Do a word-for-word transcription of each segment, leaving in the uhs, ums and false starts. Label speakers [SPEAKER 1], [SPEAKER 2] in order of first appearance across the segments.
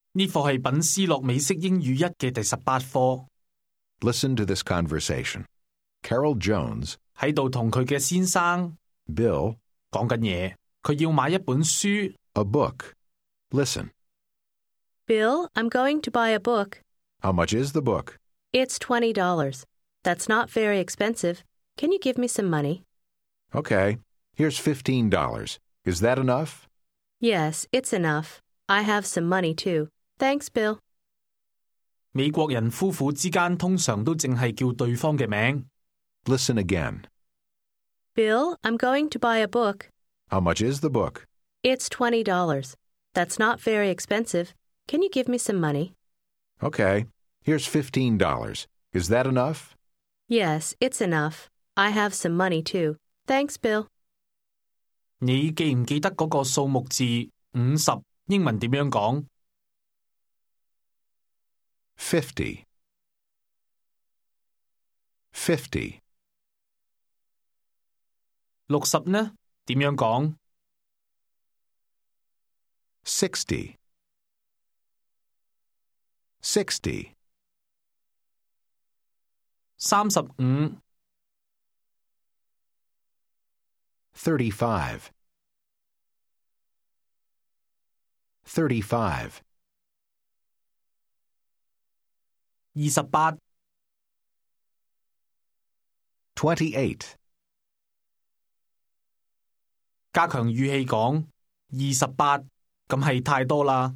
[SPEAKER 1] 呢課係品斯諾美式英語一嘅第十八課。
[SPEAKER 2] Listen to this conversation. Carol Jones,
[SPEAKER 1] 喺度同佢嘅先生
[SPEAKER 2] Bill,
[SPEAKER 1] 講緊嘢，佢要買一本書。
[SPEAKER 2] a book. Listen.
[SPEAKER 3] Bill, I'm going to buy a book.
[SPEAKER 2] How much is the book?
[SPEAKER 3] It's twenty dollars. That's not very expensive. Can you give me some money?
[SPEAKER 2] Okay. Here's fifteen dollars. Is that enough?
[SPEAKER 3] Yes, it's enough. I have some money too. Thanks, Bill.
[SPEAKER 1] 美國人夫婦之間通常都淨係叫對方嘅名。
[SPEAKER 2] Listen again.
[SPEAKER 3] Bill, I'm going to buy a book.
[SPEAKER 2] How much is the book?
[SPEAKER 3] It's twenty dollars. That's not very expensive. Can you give me some money?
[SPEAKER 2] Okay. Here's fifteen dollars. Is that enough?
[SPEAKER 3] Yes, it's enough. I have some money too. Thanks, Bill.
[SPEAKER 1] 你記唔記得嗰個數目字五十英文點樣講？
[SPEAKER 2] Fifty. Fifty.
[SPEAKER 1] 六十呢？點樣講？
[SPEAKER 2] Sixty. Sixty.
[SPEAKER 1] 三十五。
[SPEAKER 2] Thirty-five. Thirty-five.
[SPEAKER 1] 二十八。
[SPEAKER 2] Twenty-eight.
[SPEAKER 1] 加強語氣講，二十八，咁係太多啦。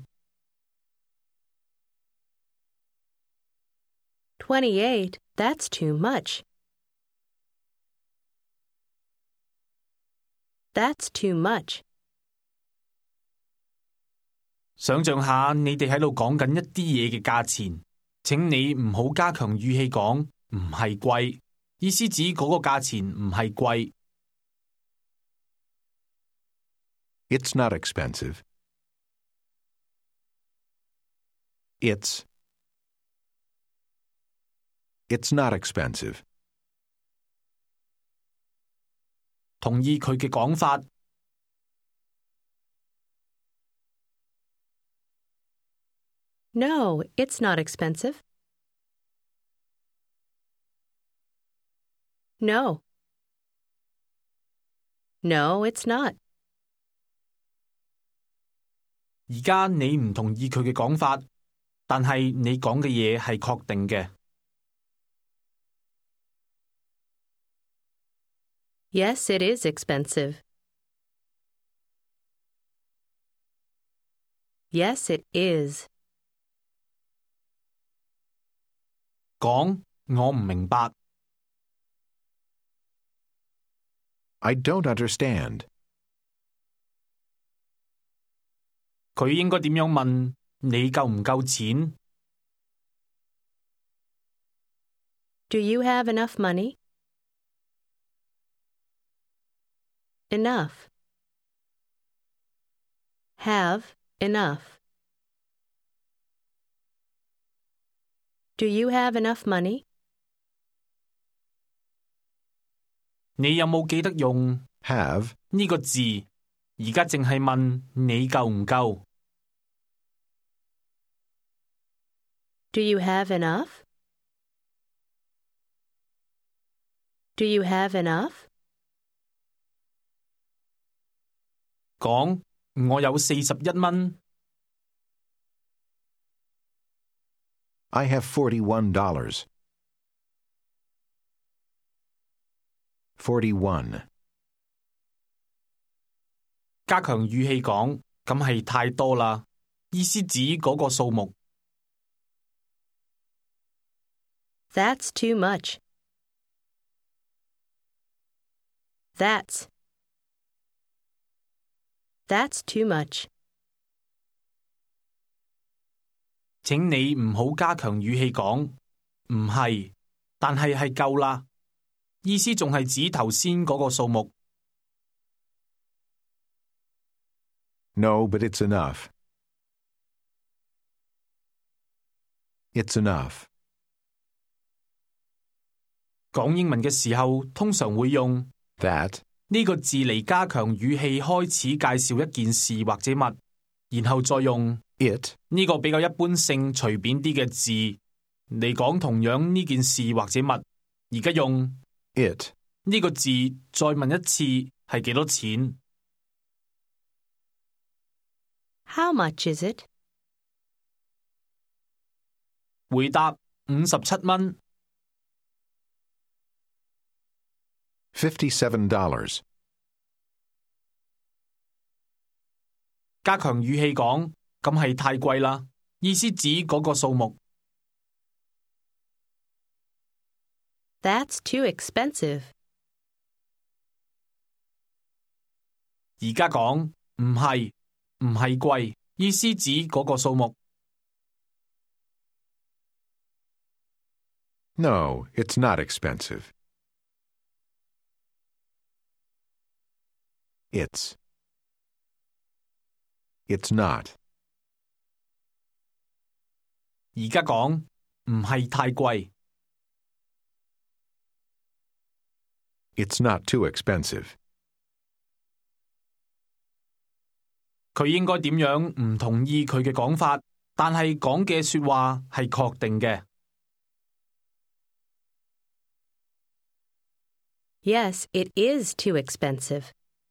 [SPEAKER 3] Twenty-eight, that's too much. That's too much.
[SPEAKER 1] 想像下你哋喺度講緊一啲嘢嘅價錢，請你唔好加強語氣講唔係貴，意思指嗰個價錢唔係貴。
[SPEAKER 2] It's not expensive. It's. It's not expensive.
[SPEAKER 1] 同意佢嘅講法。
[SPEAKER 3] No, it's not expensive. No. No, it's not.
[SPEAKER 1] 而家你唔同意佢嘅講法，但係你講嘅嘢係確定嘅。
[SPEAKER 3] Yes, it is expensive. Yes, it is.
[SPEAKER 1] 講，我唔明白。
[SPEAKER 2] I don't understand.
[SPEAKER 1] 佢應該點樣問？你夠唔夠錢？
[SPEAKER 3] Do you have enough money? Enough. Have enough. Do you have enough money?
[SPEAKER 1] 你有冇記得用
[SPEAKER 2] Have.
[SPEAKER 1] 呢個字？而家淨係問你夠唔夠？
[SPEAKER 3] Do you have enough? Do you have enough?
[SPEAKER 1] 講，我有四十一蚊。
[SPEAKER 2] I have forty-one dollars. Forty-one.
[SPEAKER 1] 加強語氣講，咁係太多啦，意思指嗰個數目。
[SPEAKER 3] That's too much. That's. That's too much.
[SPEAKER 1] 請你唔好加強語氣講，唔係，但係係夠啦，意思仲係指頭先嗰個數目。
[SPEAKER 2] No, but it's enough. It's enough.
[SPEAKER 1] 講英文嘅時候，通常會用
[SPEAKER 2] That.
[SPEAKER 1] 呢個字嚟加強語氣，開始介紹一件事或者物，然後再用
[SPEAKER 2] It
[SPEAKER 1] 呢個比較一般性、隨便啲嘅字嚟講同樣呢件事或者物。而家用
[SPEAKER 2] it
[SPEAKER 1] 呢個字再問一次係幾多錢？
[SPEAKER 3] How much is it?
[SPEAKER 1] 回答五十七蚊。
[SPEAKER 2] fifty-seven dollars.
[SPEAKER 1] 加強語氣講，咁係太貴啦，意思指嗰個數目。
[SPEAKER 3] That's too expensive.
[SPEAKER 1] 而家講唔係，唔係貴，意思指嗰個數目。
[SPEAKER 2] No, it's not expensive. It's. It's not.
[SPEAKER 1] 而家講唔係太貴。
[SPEAKER 2] It's not too expensive.
[SPEAKER 1] 佢應該點樣唔同意佢嘅講法，但係講嘅說話係確定嘅。
[SPEAKER 3] Yes, it is too expensive.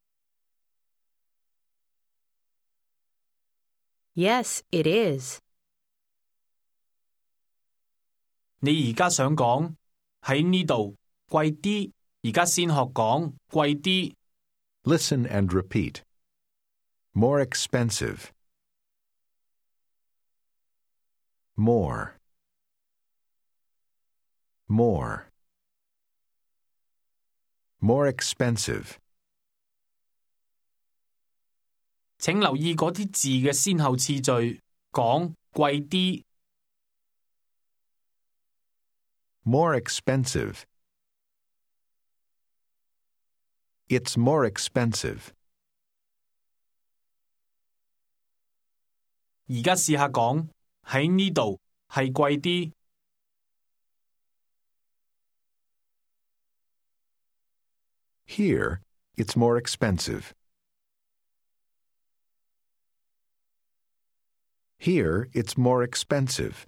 [SPEAKER 3] Yes, it is.
[SPEAKER 1] 你而家想講喺呢度貴啲，而家先學講貴啲。
[SPEAKER 2] Listen and repeat. More expensive. More. More. More expensive.
[SPEAKER 1] 請留意嗰啲字嘅先後次序，講貴啲。
[SPEAKER 2] More expensive. It's more expensive.
[SPEAKER 1] 而家試下講喺呢度係貴啲。
[SPEAKER 2] Here, it's more expensive. Here, it's more expensive.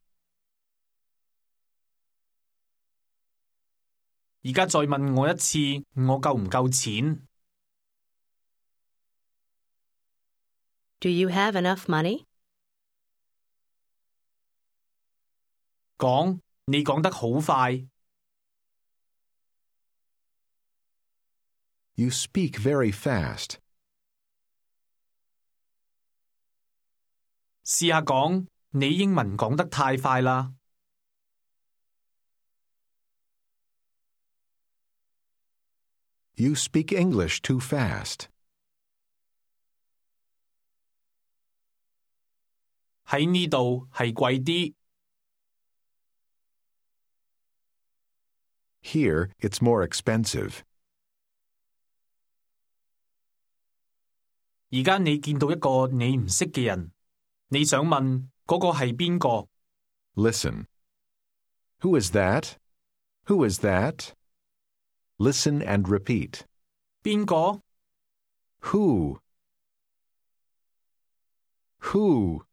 [SPEAKER 1] 而家再問我一次，我夠唔夠錢？
[SPEAKER 3] Do you have enough money?
[SPEAKER 1] 講你講得好快。
[SPEAKER 2] You speak very fast.
[SPEAKER 1] 試下講你英文講得太快啦。
[SPEAKER 2] You speak English too fast.
[SPEAKER 1] 喺呢度係貴啲。
[SPEAKER 2] Here, it's more expensive.
[SPEAKER 1] 而家你見到一個你唔識嘅人，你想問嗰個係邊個？
[SPEAKER 2] Listen. Who is that? Who is that? Listen and repeat.
[SPEAKER 1] 邊個？
[SPEAKER 2] Who? Who?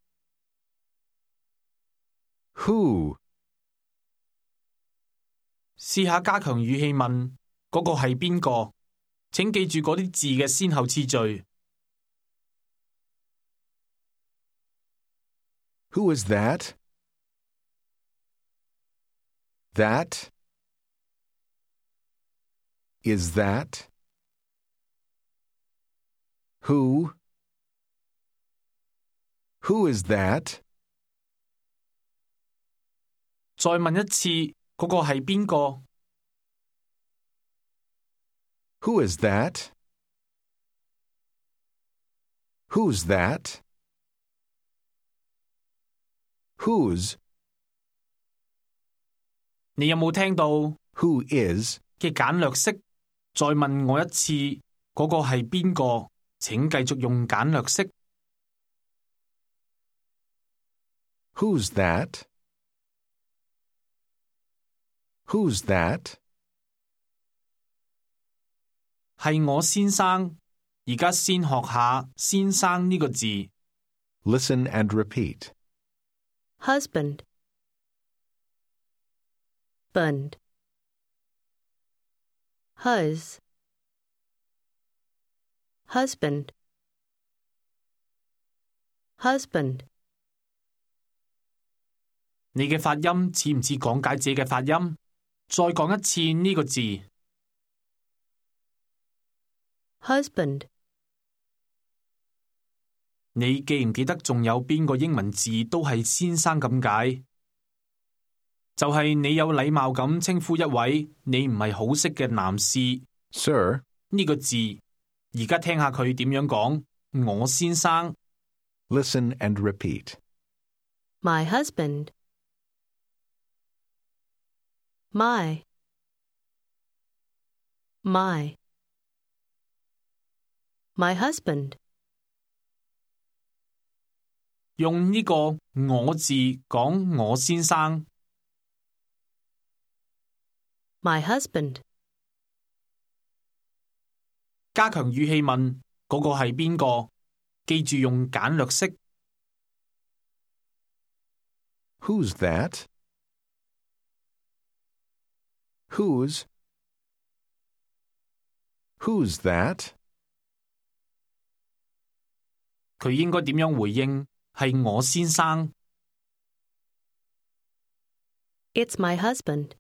[SPEAKER 2] Who?
[SPEAKER 1] 試下加強語氣問嗰個係邊個？請記住嗰啲字嘅先後次序。
[SPEAKER 2] Who is that? That? Is that? Who? Who is that?
[SPEAKER 1] 再問一次，嗰個係邊個？
[SPEAKER 2] Who is that? Who's that? Whose?
[SPEAKER 1] 你有冇聽到
[SPEAKER 2] Who is?
[SPEAKER 1] 嘅簡略式？再問我一次，嗰個係邊個？請繼續用簡略式。
[SPEAKER 2] Who's that? Who's that?
[SPEAKER 1] 係我先生。而家先學下先生呢個字。
[SPEAKER 2] Listen and repeat.
[SPEAKER 3] husband, bund, hus, husband, husband.
[SPEAKER 1] 你嘅發音似唔似講解者嘅發音？再講一次呢個字。
[SPEAKER 3] husband,
[SPEAKER 1] 你記唔記得仲有邊個英文字都係先生咁解？就係你有禮貌咁稱呼一位你唔係好識嘅男士
[SPEAKER 2] Sir,
[SPEAKER 1] 呢個字。而家聽下佢點樣講，我先生。
[SPEAKER 2] listen and repeat.
[SPEAKER 3] my husband, my, my, my husband.
[SPEAKER 1] 用呢個我字講我先生。
[SPEAKER 3] my husband.
[SPEAKER 1] 加強語氣問嗰個係邊個？記住用簡略式。
[SPEAKER 2] Who's that? Whose? Who's that?
[SPEAKER 1] 佢應該點樣回應？係我先生。
[SPEAKER 3] It's my husband.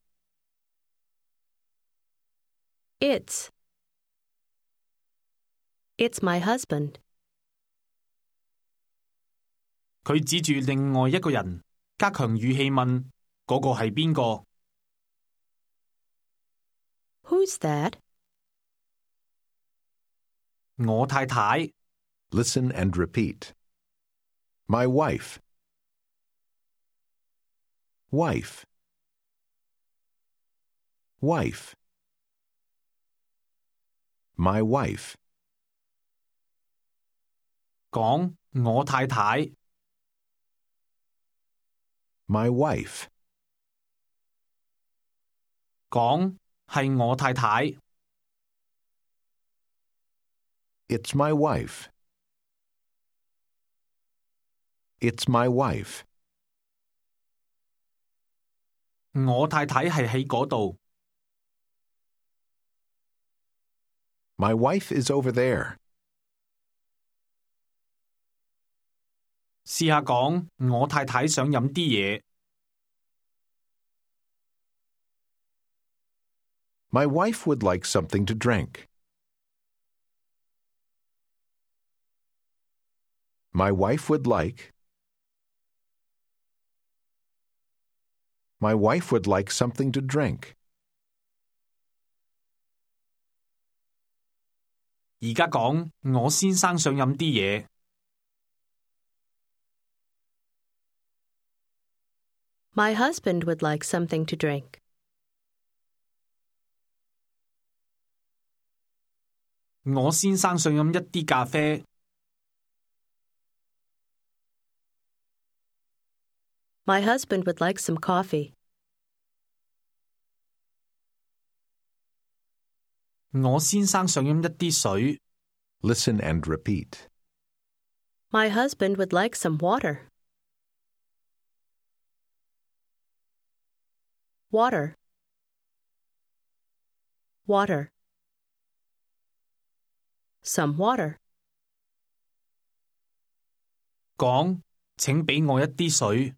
[SPEAKER 3] It's. It's my husband.
[SPEAKER 1] 佢指住另外一個人，加強語氣問嗰個係邊個？
[SPEAKER 3] Who's that?
[SPEAKER 1] 我太太。
[SPEAKER 2] Listen and repeat. My wife. Wife. Wife. My wife.
[SPEAKER 1] 講我太太。
[SPEAKER 2] My wife.
[SPEAKER 1] 講係我太太。
[SPEAKER 2] It's my wife. It's my wife.
[SPEAKER 1] 我太太係喺嗰度。
[SPEAKER 2] My wife is over there.
[SPEAKER 1] 試下講我太太想飲啲嘢。
[SPEAKER 2] My wife would like something to drink. My wife would like. My wife would like something to drink.
[SPEAKER 1] 而家講我先生想飲啲嘢。
[SPEAKER 3] My husband would like something to drink.
[SPEAKER 1] 我先生想飲一啲咖啡。
[SPEAKER 3] My husband would like some coffee.
[SPEAKER 1] 我先生想飲一啲水。
[SPEAKER 2] Listen and repeat.
[SPEAKER 3] My husband would like some water. Water. Water. Some water.
[SPEAKER 1] 講請俾我一啲水。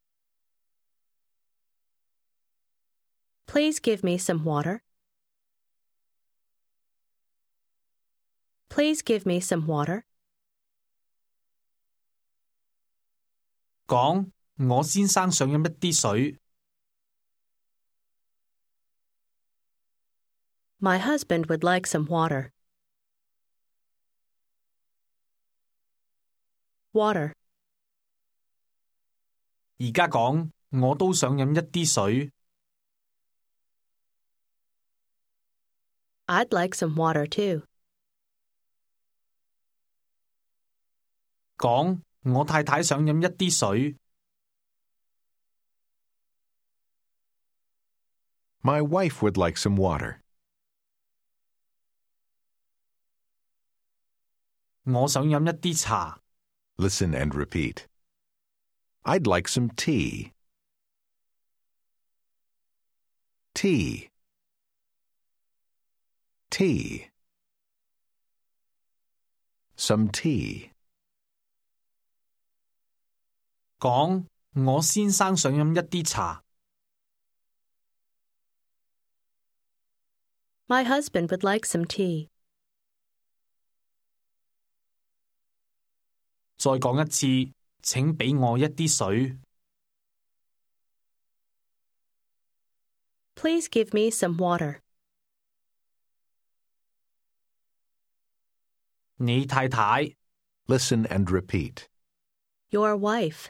[SPEAKER 3] Please give me some water. Please give me some water.
[SPEAKER 1] 講我先生想飲一啲水。
[SPEAKER 3] My husband would like some water. Water.
[SPEAKER 1] 而家講我都想飲一啲水。
[SPEAKER 3] I'd like some water too.
[SPEAKER 1] 講我太太想飲一啲水。
[SPEAKER 2] My wife would like some water.
[SPEAKER 1] 我想飲一啲茶。
[SPEAKER 2] Listen and repeat. I'd like some tea. Tea. Tea. Some tea.
[SPEAKER 1] 講我先生想飲一啲茶。
[SPEAKER 3] My husband would like some tea.
[SPEAKER 1] 再講一次，請俾我一啲水。
[SPEAKER 3] Please give me some water.
[SPEAKER 1] 你太太，
[SPEAKER 2] Listen and repeat.
[SPEAKER 3] Your wife.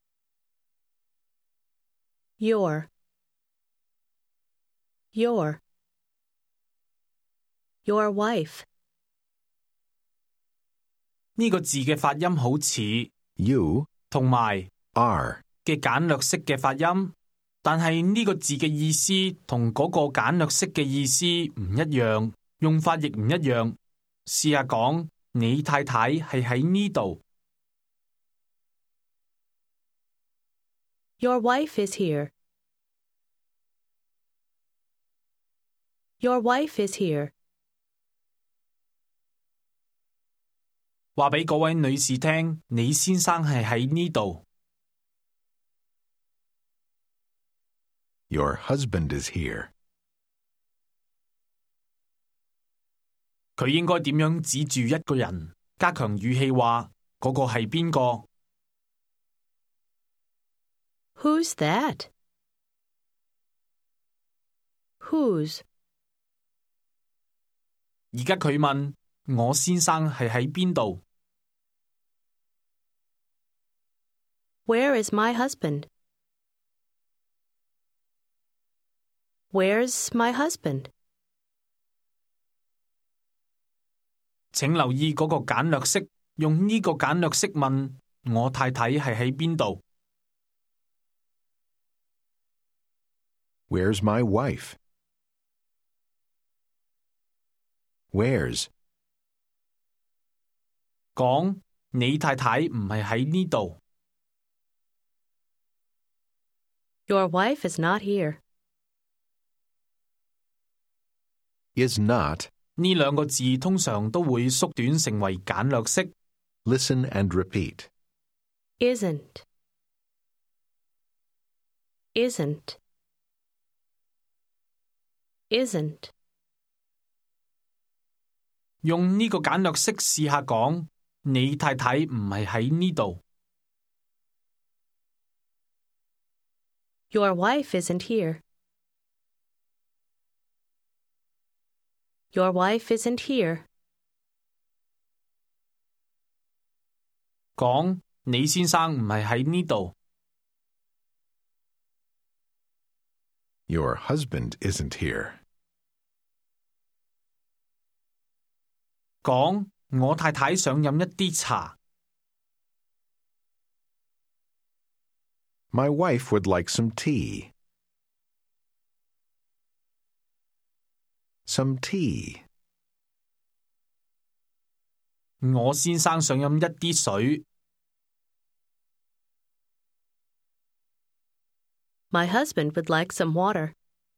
[SPEAKER 3] Your. Your. Your wife.
[SPEAKER 1] 呢個字嘅發音好似
[SPEAKER 2] You
[SPEAKER 1] 同埋
[SPEAKER 2] are.
[SPEAKER 1] 嘅簡略式嘅發音，但係呢個字嘅意思同嗰個簡略式嘅意思唔一樣，用法亦唔一樣。試下講，你太太係喺呢度。
[SPEAKER 3] Your wife is here. Your wife is here.
[SPEAKER 1] 話俾嗰位女士聽，你先生係喺呢度。
[SPEAKER 2] Your husband is here.
[SPEAKER 1] 佢應該點樣指住一個人，加強語氣話嗰個係邊個？
[SPEAKER 3] Who's that? Whose?
[SPEAKER 1] 而家佢問我先生係喺邊度？
[SPEAKER 3] Where is my husband? Where's my husband?
[SPEAKER 1] 請留意嗰個簡略式，用呢個簡略式問我太太係喺邊度？
[SPEAKER 2] Where's my wife? Where's?
[SPEAKER 1] 講你太太唔係喺呢度。
[SPEAKER 3] Your wife is not here.
[SPEAKER 2] Is not.
[SPEAKER 1] 呢兩個字通常都會縮短成為簡略式。
[SPEAKER 2] Listen and repeat.
[SPEAKER 3] Isn't. Isn't. Isn't.
[SPEAKER 1] 用呢個簡略式試下講，你太太唔係喺呢度。
[SPEAKER 3] Your wife isn't here. Your wife isn't here.
[SPEAKER 1] 講你先生唔係喺呢度。
[SPEAKER 2] Your husband isn't here.
[SPEAKER 1] 講我太太想飲一啲茶。
[SPEAKER 2] My wife would like some tea. Some tea.
[SPEAKER 1] 我先生想飲一啲水。
[SPEAKER 3] My husband would like some water.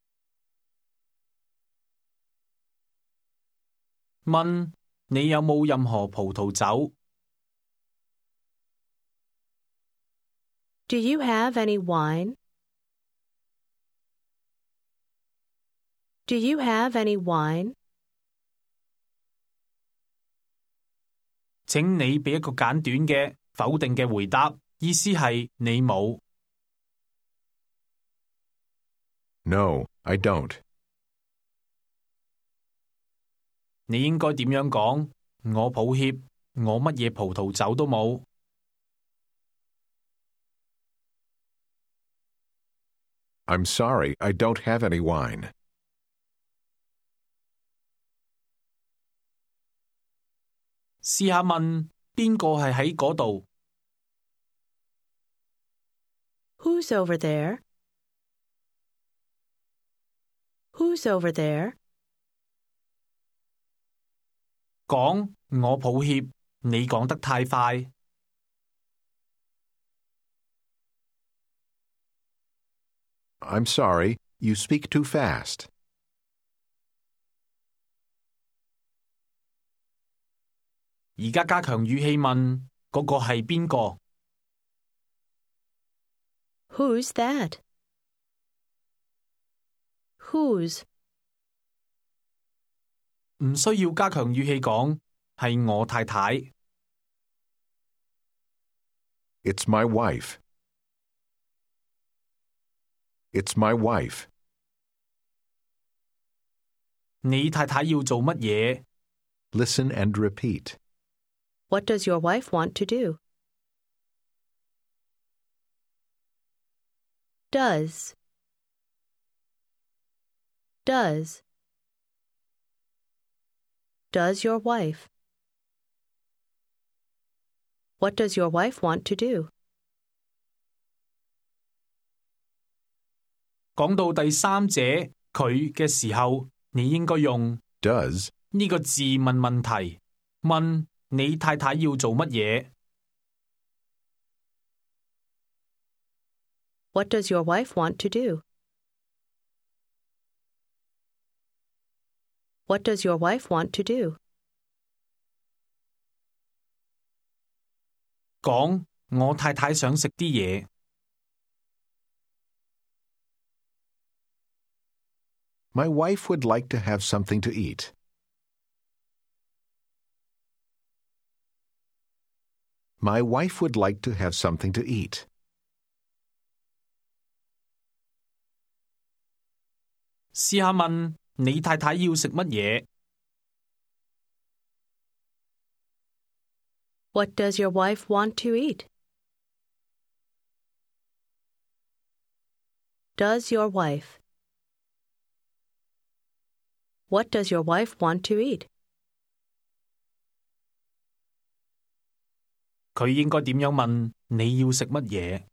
[SPEAKER 1] 問你有冇任何葡萄酒？
[SPEAKER 3] Do you have any wine? Do you have any wine?
[SPEAKER 1] 請你俾一個簡短嘅否定嘅回答，意思係你冇。
[SPEAKER 2] No, I don't.
[SPEAKER 1] 你應該點樣講？我抱歉，我乜嘢葡萄酒都冇。
[SPEAKER 2] I'm sorry, I don't have any wine.
[SPEAKER 1] 試下問邊個係喺嗰度？
[SPEAKER 3] Who's over there? Who's over there?
[SPEAKER 1] 講我抱歉，你講得太快。
[SPEAKER 2] I'm sorry, you speak too fast.
[SPEAKER 1] 而家加強語氣問嗰個係邊個？
[SPEAKER 3] Who's that? Whose?
[SPEAKER 1] 唔需要加強語氣講係我太太。
[SPEAKER 2] It's my wife. It's my wife.
[SPEAKER 1] 你太太要做乜嘢？
[SPEAKER 2] Listen and repeat.
[SPEAKER 3] What does your wife want to do? Does. Does. Does your wife? What does your wife want to do?
[SPEAKER 1] 講到第三者佢嘅時候，你應該用
[SPEAKER 2] Does
[SPEAKER 1] 呢個字問問題，問你太太要做乜嘢？
[SPEAKER 3] What does your wife want to do? What does your wife want to do?
[SPEAKER 1] 講我太太想食啲嘢。
[SPEAKER 2] My wife would like to have something to eat. My wife would like to have something to eat.
[SPEAKER 1] 試下問你太太要食乜嘢？
[SPEAKER 3] What does your wife want to eat? Does your wife? What does your wife want to eat?
[SPEAKER 1] 佢應該點樣問你要食乜嘢？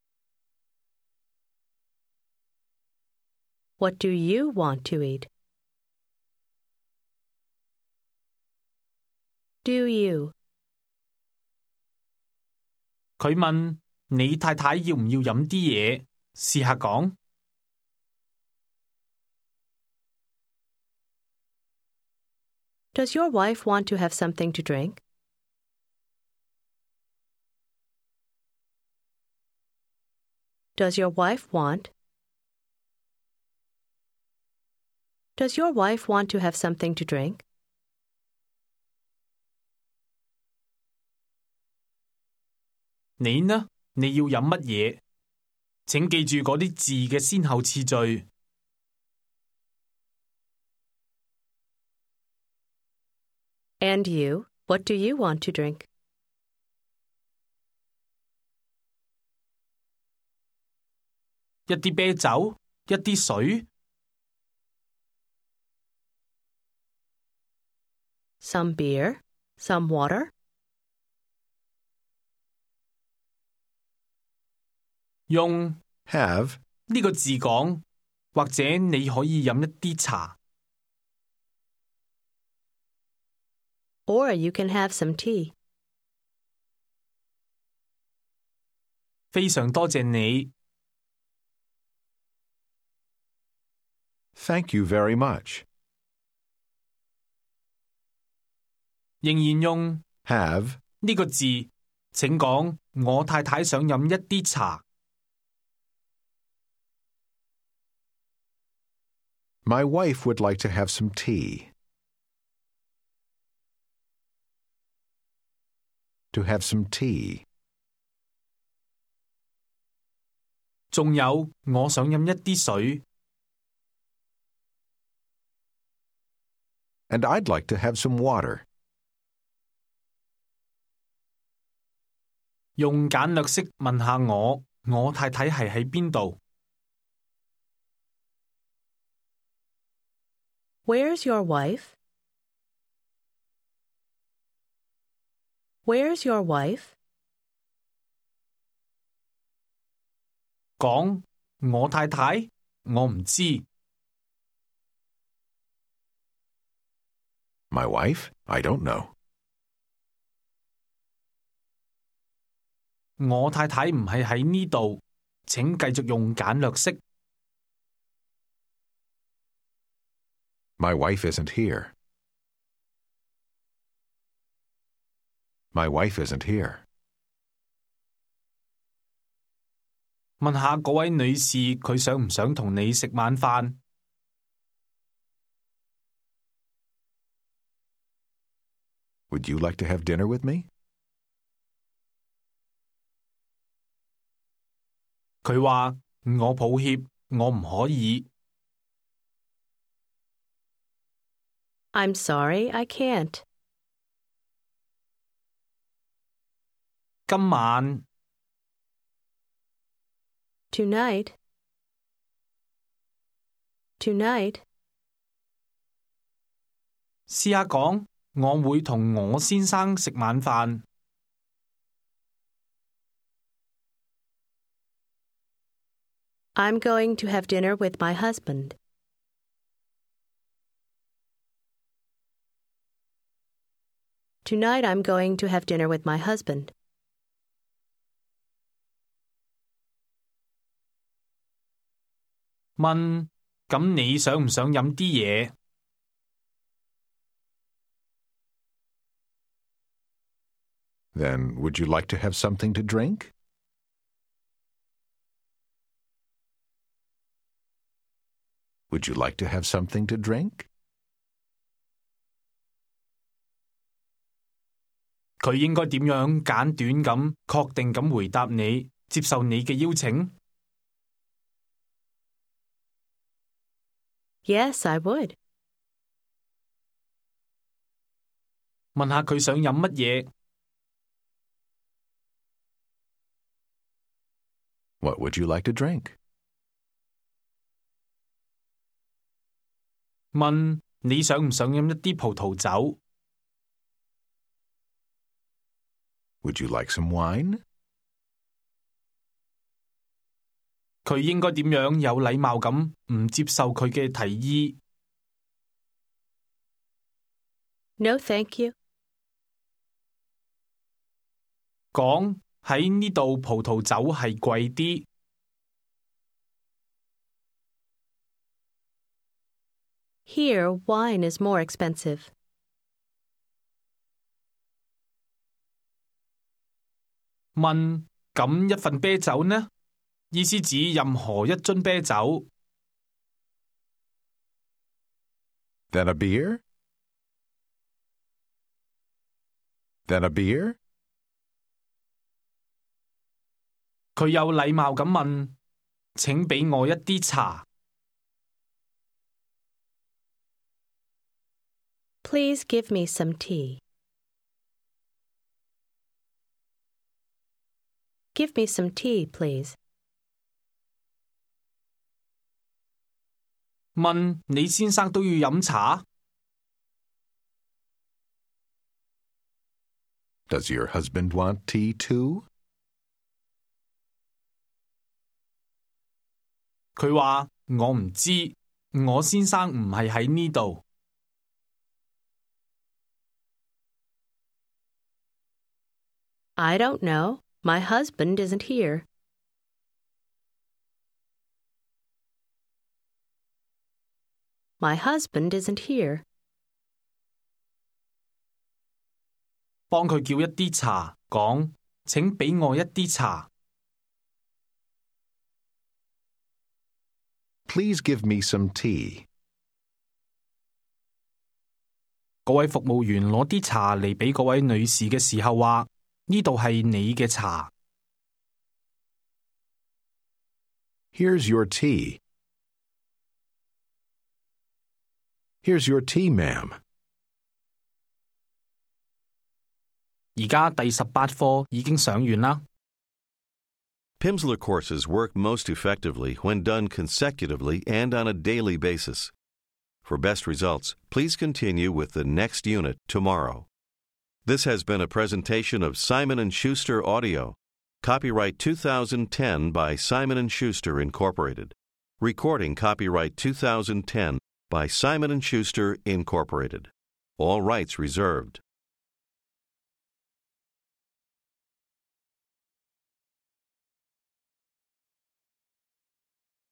[SPEAKER 3] What do you want to eat? Do you?
[SPEAKER 1] 佢問你太太要唔要飲啲嘢？試下講。
[SPEAKER 3] Does your wife want to have something to drink? Does your wife want? Does your wife want to have something to drink?
[SPEAKER 1] 你呢？你要飲乜嘢？請記住嗰啲字嘅先後次序。
[SPEAKER 3] And you, what do you want to drink?
[SPEAKER 1] 「一啲啤酒，一啲水。
[SPEAKER 3] Some beer? Some water?
[SPEAKER 1] 用
[SPEAKER 2] Have
[SPEAKER 1] 呢個字講，或者你可以飲一啲茶。
[SPEAKER 3] Or you can have some tea.
[SPEAKER 1] 非常多謝你。
[SPEAKER 2] Thank you very much.
[SPEAKER 1] 仍然用
[SPEAKER 2] Have
[SPEAKER 1] 呢個字，請講我太太想飲一啲茶。
[SPEAKER 2] My wife would like to have some tea. To have some tea.
[SPEAKER 1] 仲有，我想飲一啲水。
[SPEAKER 2] And I'd like to have some water.
[SPEAKER 1] 用簡略式問下我，我太太係喺邊度？
[SPEAKER 3] Where's your wife? Where's your wife?
[SPEAKER 1] 講我太太，我唔知。
[SPEAKER 2] My wife? I don't know.
[SPEAKER 1] 我太太唔係喺呢度，請繼續用簡略式。
[SPEAKER 2] My wife isn't here. My wife isn't here.
[SPEAKER 1] 問下嗰位女士佢想唔想同你食晚飯？
[SPEAKER 2] Would you like to have dinner with me?
[SPEAKER 1] 佢話：我抱歉，我唔可以。
[SPEAKER 3] I'm sorry, I can't.
[SPEAKER 1] 今晚
[SPEAKER 3] Tonight. Tonight.
[SPEAKER 1] 試下講，我會同我先生食晚飯。
[SPEAKER 3] I'm going to have dinner with my husband. Tonight I'm going to have dinner with my husband.
[SPEAKER 1] 問：咁你想唔想飲啲嘢？
[SPEAKER 2] Then would you like to have something to drink? Would you like to have something to drink?
[SPEAKER 1] 佢應該點樣簡短咁、確定咁回答你，接受你嘅邀請？
[SPEAKER 3] Yes, I would.
[SPEAKER 1] 問下佢想飲乜嘢？
[SPEAKER 2] What would you like to drink?
[SPEAKER 1] 問：你想唔想飲一啲葡萄酒？
[SPEAKER 2] Would you like some wine?
[SPEAKER 1] 佢應該點樣有禮貌咁唔接受佢嘅提議？
[SPEAKER 3] No, thank you.
[SPEAKER 1] 講：喺呢度葡萄酒係貴啲。
[SPEAKER 3] Here, wine is more expensive.
[SPEAKER 1] 問：咁一份啤酒呢？意思指任何一樽啤酒。
[SPEAKER 2] Then a beer? Then a beer?
[SPEAKER 1] 佢有禮貌咁問：請俾我一啲茶。
[SPEAKER 3] Please give me some tea. Give me some tea, please.
[SPEAKER 1] 問：你先生都要飲茶？
[SPEAKER 2] Does your husband want tea too?
[SPEAKER 1] 佢話：我唔知，我先生唔係喺呢度。
[SPEAKER 3] I don't know. My husband isn't here. My husband isn't here.
[SPEAKER 1] 幫佢叫一啲茶，講：請俾我一啲茶。
[SPEAKER 2] Please give me some tea.
[SPEAKER 1] 嗰位服務員攞啲茶嚟俾嗰位女士嘅時候話：呢度係你嘅茶。
[SPEAKER 2] Here's your tea. Here's your tea, ma'am.
[SPEAKER 1] 而家第十八課已經上完啦。
[SPEAKER 4] Pimsleur courses work most effectively when done consecutively and on a daily basis. For best results, please continue with the next unit tomorrow. This has been a presentation of Simon and Schuster Audio. Copyright two thousand ten by Simon and Schuster, Incorporated. Recording copyright two thousand ten by Simon and Schuster, Incorporated. All rights reserved.